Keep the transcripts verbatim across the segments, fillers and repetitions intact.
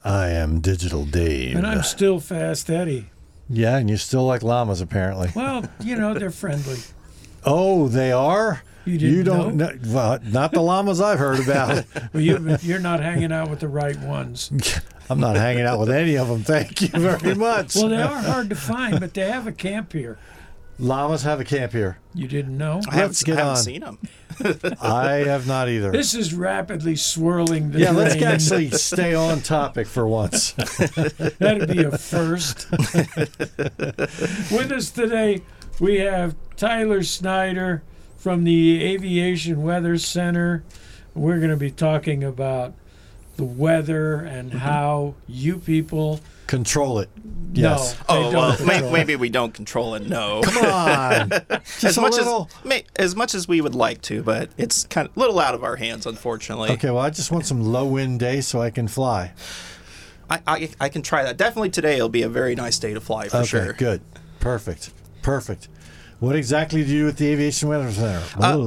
I am Digital Dave. And I'm still Fast Eddie. Yeah, and you still like llamas, apparently. Well, you know, they're friendly. Oh, they are? You didn't You don't know? know? Well, not the llamas I've heard about. Well, you, you're not hanging out with the right ones. I'm not hanging out with any of them. Thank you very much. Well, they are hard to find, but they have a camp here. Llamas have a camp here. You didn't know? I haven't, Let's get I haven't on. seen them. I have not either. This is rapidly swirling the yeah, let's drain. actually stay on topic for once. That'd be a first. With us today, we have Tyler Snyder from the Aviation Weather Center. We're going to be talking about the weather and Mm-hmm. how you people Control it. Yes. no, they Oh don't well, may, control. maybe we don't control it. No, Come on. Just as a much little. as may, as much as we would like to, but it's kind of a little out of our hands, unfortunately. Okay, well, I just want some low wind days so I can fly. I, I I can try that. Definitely today it'll be a very nice day to fly for Okay, sure. good. Perfect. Perfect. What exactly do you do at the Aviation Weather Center?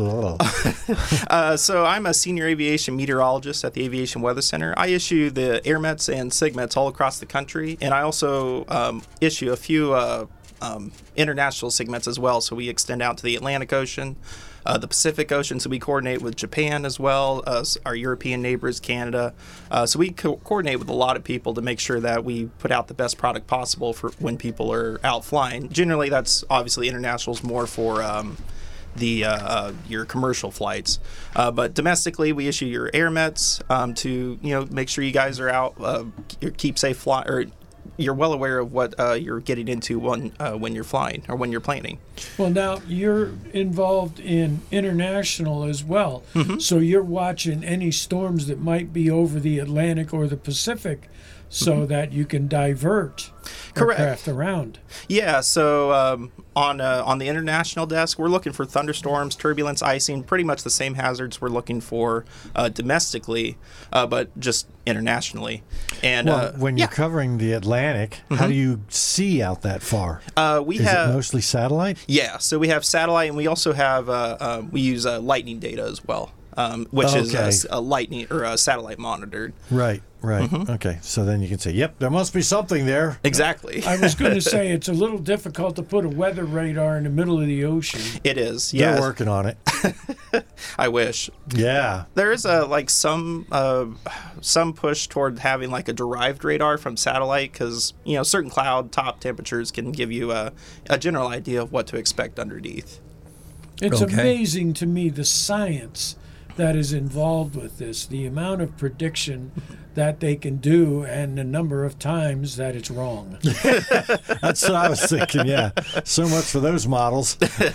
Uh, so I'm a senior aviation meteorologist at the Aviation Weather Center. I issue the AirMets and SIGMETs all across the country, and I also um, issue a few uh, um, international SIGMETs as well. So we extend out to the Atlantic Ocean, uh, the Pacific Ocean. So we coordinate with Japan as well as our European neighbors, Canada. Uh, so we co- coordinate with a lot of people to make sure that we put out the best product possible for when people are out flying. Generally, that's obviously internationals more for um, the uh, uh, your commercial flights, uh, but domestically we issue your AirMets um, to you know make sure you guys are out, uh, keep safe fly, or you're well aware of what uh, you're getting into when uh, when you're flying or when you're planning. Well, now you're involved in international as well, Mm-hmm. so you're watching any storms that might be over the Atlantic or the Pacific, so that you can divert Correct. aircraft around. Yeah, so um, on uh, on the international desk, we're looking for thunderstorms, turbulence, icing, pretty much the same hazards we're looking for uh, domestically, uh, but just internationally. And well, uh, when you're yeah, Mm-hmm. covering the Atlantic, how do you see out that far? uh, we Is have it mostly satellite? Yeah, so we have satellite, and we also have uh, uh, we use uh, lightning data as well, um, which is Okay. uh, s- a lightning or a satellite monitored. Right, right. Mm-hmm. Okay, so then you can say, yep, there must be something there. Exactly, I was going to say it's a little difficult to put a weather radar in the middle of the ocean. it is. They're Yeah, working on it. I wish Yeah. there is a like some uh, some push toward having like a derived radar from satellite because you know certain cloud top temperatures can give you a, a general idea of what to expect underneath. It's Okay. amazing to me the science that is involved with this, the amount of prediction that they can do, and the number of times that it's wrong. That's what I was thinking, yeah. So much for those models.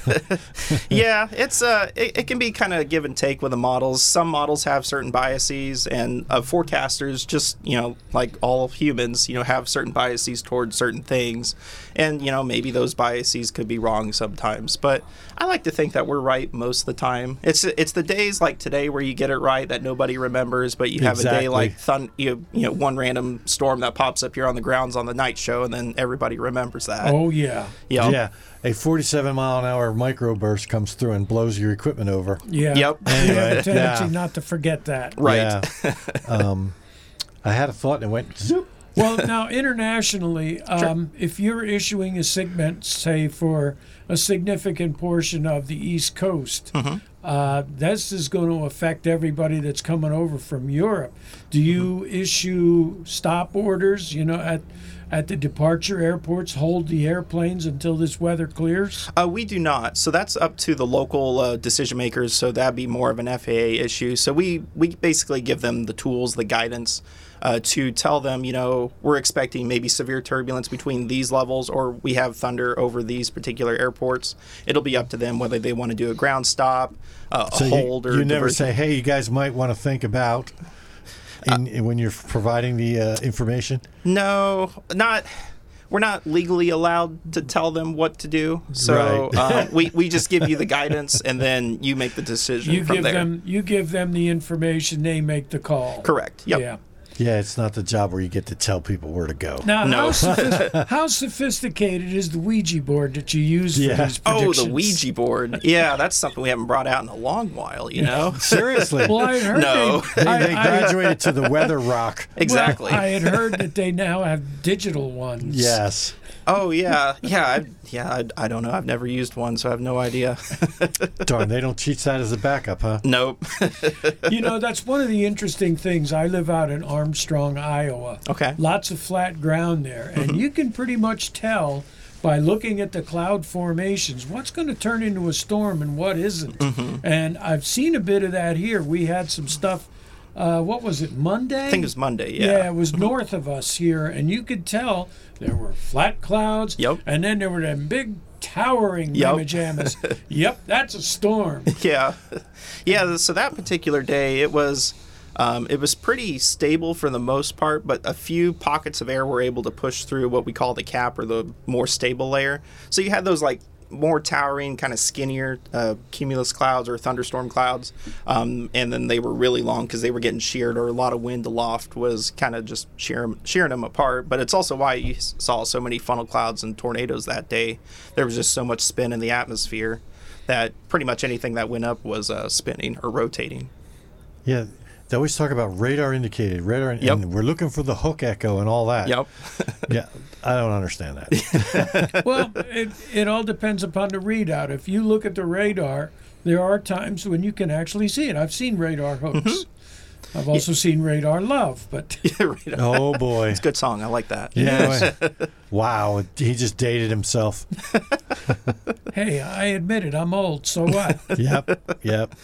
Yeah, it's uh, it, it can be kind of give and take with the models. Some models have certain biases, and uh, forecasters, just you know, like all humans, you know, have certain biases towards certain things, and you know, maybe those biases could be wrong sometimes. But I like to think that we're right most of the time. It's it's the days like today where you get it right that nobody remembers, but you have a day Exactly. like thun- you, you know, one random storm that pops up here on the grounds on the night show, and then everybody remembers that. Oh, yeah. Yep. Yeah. A forty-seven mile an hour microburst comes through and blows your equipment over. Yeah. Yep. You have a Anyway, tendency yeah. not to forget that. Right. Yeah. um, I had a thought and it went zoop. Well, now, internationally, um, if you're issuing a segment, say, for a significant portion of the East Coast, Mm-hmm. uh, this is going to affect everybody that's coming over from Europe. Do you issue stop orders, you know, at at the departure airports, hold the airplanes until this weather clears? Uh, we do not. So that's up to the local uh, decision makers. So that'd be more of an F A A issue. So we, we basically give them the tools, the guidance uh, to tell them, you know, we're expecting maybe severe turbulence between these levels, or we have thunder over these particular airports. It'll be up to them whether they want to do a ground stop, uh, a So hold, you, or you never diversion. say, hey, you guys might want to think about in, in- when you're providing the uh, information? No, not. We're not legally allowed to tell them what to do. So Right. uh, we, we just give you the guidance, and then you make the decision You from give there. them you give them the information, they make the call. Correct. Yep. Yeah. Yeah, it's not the job where you get to tell people where to go. Now, No. how, sophis- how sophisticated is the Ouija board that you use for Yeah. these Oh, predictions? the Ouija board. Yeah, that's something we haven't brought out in a long while, you know? Seriously. Well, I had heard No. they, they, I, they I- graduated to the weather rock. Exactly. Well, I had heard that they now have digital ones. Yes. Oh, yeah. Yeah, I, yeah I, I don't know. I've never used one, so I have no idea. Darn, they don't teach that as a backup, huh? Nope. You know, that's one of the interesting things. I live out in Armstrong, Iowa. Okay. Lots of flat ground there. And you can pretty much tell by looking at the cloud formations what's going to turn into a storm and what isn't. And I've seen a bit of that here. We had some stuff, uh, what was it, Monday? I think it was Monday, yeah. Yeah, it was north of us here. And you could tell there were flat clouds. Yep. And then there were them big towering Yep. mammajamas. Yep, that's a storm. Yeah, yeah. So that particular day, it was um, it was pretty stable for the most part, but a few pockets of air were able to push through what we call the cap, or the more stable layer. So you had those like more towering, kind of skinnier uh, cumulus clouds or thunderstorm clouds, um, and then they were really long because they were getting sheared, or a lot of wind aloft was kind of just shearing, shearing them apart. But it's also why you saw so many funnel clouds and tornadoes that day. There was just so much spin in the atmosphere that pretty much anything that went up was uh, spinning or rotating. Yeah. They always talk about radar indicated, radar, and Yep. we're looking for the hook echo and all that. Yep. Yeah, I don't understand that. Well, it, it all depends upon the readout. If you look at the radar, there are times when you can actually see it. I've seen radar hooks. I've also seen radar love, but Right. Oh boy. Good song. I like that. Yeah. Wow. He just dated himself. hey, I admit it, I'm old, so what? Yep. Yep.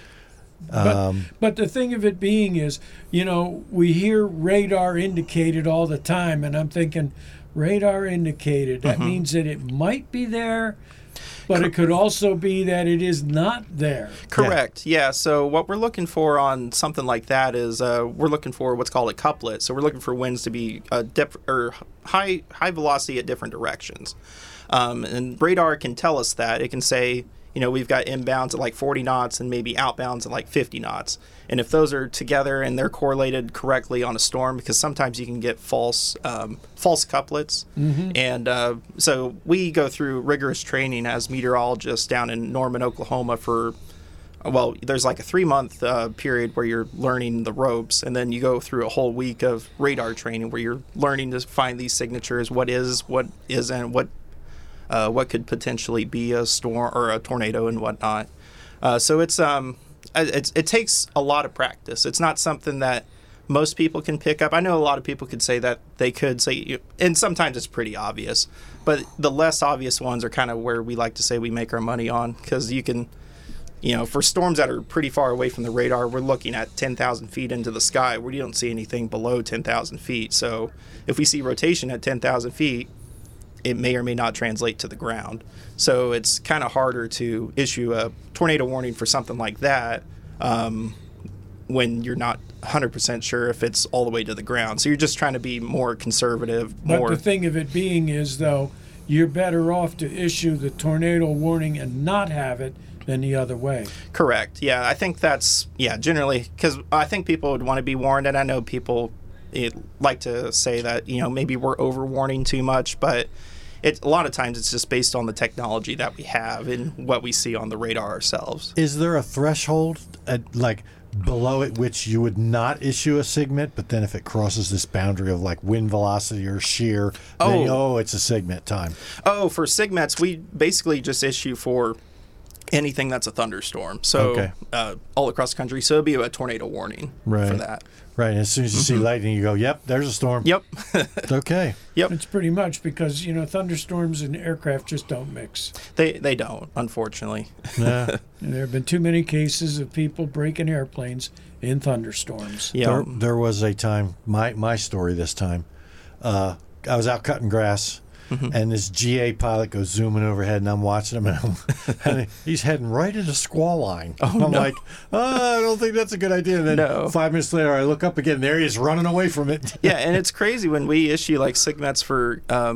Um, But the thing of it being is, you know, we hear radar indicated all the time, and I'm thinking, radar indicated, that means that it might be there, but it could also be that it is not there. Correct. Yeah. So what we're looking for on something like that is uh, we're looking for what's called a couplet. So we're looking for winds to be uh, dip- or high high velocity at different directions, um, and radar can tell us that. It can say, you know, we've got inbounds at like forty knots and maybe outbounds at like fifty knots. And if those are together and they're correlated correctly on a storm, because sometimes you can get false um, false couplets. Mm-hmm. And uh, so we go through rigorous training as meteorologists down in Norman, Oklahoma for, well, there's like a three-month uh, period where you're learning the ropes, and then you go through a whole week of radar training where you're learning to find these signatures, what is, what isn't, what Uh, what could potentially be a storm or a tornado and whatnot. Uh, so it's um, it's, it takes a lot of practice. It's not something that most people can pick up. I know a lot of people could say that they could say, and sometimes it's pretty obvious, but the less obvious ones are kind of where we like to say we make our money on, because you can, you know, for storms that are pretty far away from the radar, we're looking at ten thousand feet into the sky where you don't see anything below ten thousand feet. So if we see rotation at ten thousand feet, it may or may not translate to the ground. So it's kind of harder to issue a tornado warning for something like that um, when you're not one hundred percent sure if it's all the way to the ground. So you're just trying to be more conservative, But more... the thing of it being is, though, you're better off to issue the tornado warning and not have it than the other way. Correct. Yeah, I think that's, yeah, generally, because I think people would want to be warned, and I know people it, like to say that, you know, maybe we're over-warning too much, but it, a lot of times it's just based on the technology that we have and what we see on the radar ourselves. is there a threshold at, like below it which you would not issue a SIGMET, but then if it crosses this boundary of like wind velocity or shear, then Oh. oh, it's a SIGMET time? Oh, for SIGMETs, we basically just issue for anything that's a thunderstorm. So Okay. uh, all across the country. So it'd be a tornado warning for Right. that. Right. And as soon as you see lightning, you go, "Yep, there's a storm." Yep. Okay. Yep. It's pretty much because, you know, thunderstorms and aircraft just don't mix. They they don't, unfortunately. Yeah. And there have been too many cases of people breaking airplanes in thunderstorms. Yeah. There, there was a time, my my story this time. Uh, I was out cutting grass, and this G A pilot goes zooming overhead, and I'm watching him, and, I'm, and he's heading right into squall line. Oh, I'm no. like, oh, I don't think that's a good idea. And then No. five minutes later, I look up again, there he is running away from it. Yeah, and it's crazy when we issue like SIGMETs for um,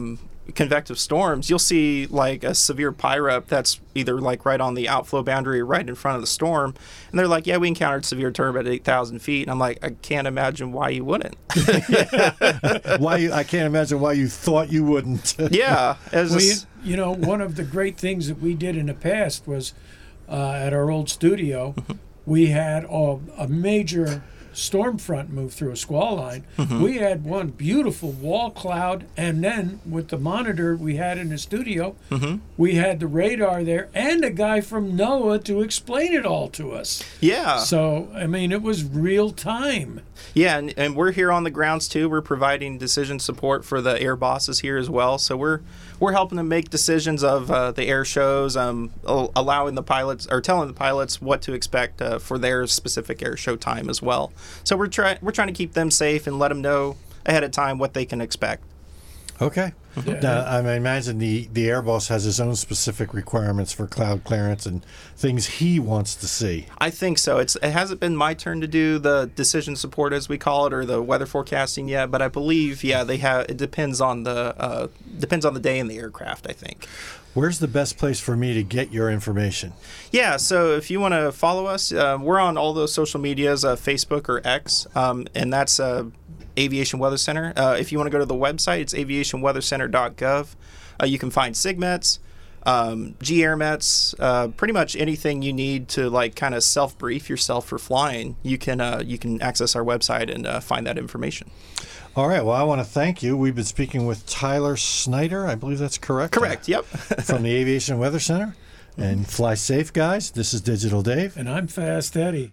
convective storms, you'll see like a severe pileup that's either like right on the outflow boundary or right in front of the storm. And they're like, yeah, we encountered severe turbulence at eight thousand feet. And I'm like, I can't imagine why you wouldn't. Why you, I can't imagine why you thought you wouldn't. Yeah. It was Well, you, just- you know, one of the great things that we did in the past was uh, at our old studio, we had a, a major storm front move through a squall line. Mm-hmm. We had one beautiful wall cloud, and then with the monitor we had in the studio, Mm-hmm. we had the radar there and a guy from NOAA to explain it all to us. yeah. So, I mean, it was real time. Yeah, and, and we're here on the grounds too. We're providing decision support for the air bosses here as well. So we're we're helping them make decisions of uh, the air shows, um, al- allowing the pilots or telling the pilots what to expect uh, for their specific air show time as well. So we're trying we're trying to keep them safe and let them know ahead of time what they can expect. Okay. Yeah. Now, I mean, imagine the, the air boss has his own specific requirements for cloud clearance and things he wants to see. I think so. It's it hasn't been my turn to do the decision support as we call it or the weather forecasting yet, but I believe yeah they have. It depends on the uh, depends on the day and the aircraft. I think. Where's the best place for me to get your information? Yeah, so if you want to follow us, uh, we're on all those social medias, uh, Facebook or X, um, and that's uh, Aviation Weather Center. Uh, if you want to go to the website, it's aviation weather center dot gov. Uh, you can find SIGMETs, um, G AirMets, uh, pretty much anything you need to like kind of self-brief yourself for flying. You can uh, you can access our website and uh, find that information. All right. Well, I want to thank you. We've been speaking with Tyler Snyder. I believe that's correct. Correct. Yep. From the Aviation Weather Center. And fly safe, guys. This is Digital Dave. And I'm Fast Eddie.